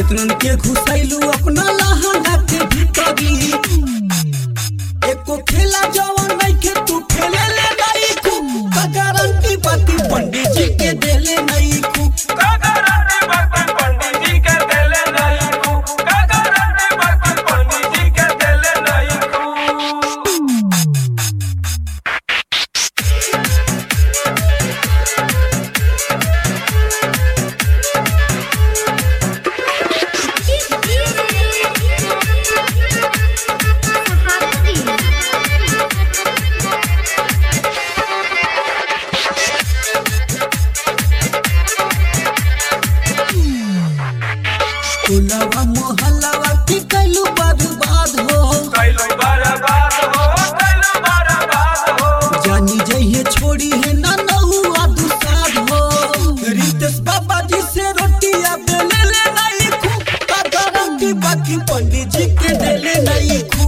कितनन के घुसैलू अपना लहंगा के भीतरी एको खेला जवन नहीं के तू खेले ले नहीं खू गारंटी बाती पंडित जी के देले नहीं खू गारंटी बाती पंडित जी के देले नहीं खू गारंटी बाती पंडित जी के देले नहीं खू टोलवा मोहल्लावा की कैलू बर्बाद हो जानी जइए छोड़ी है ना नहुआ दुसाद हो रितेश बाबा जी से रोटियां बेले ले नहीं खू गारंटी बाकी पंडित जी के देले नहीं खू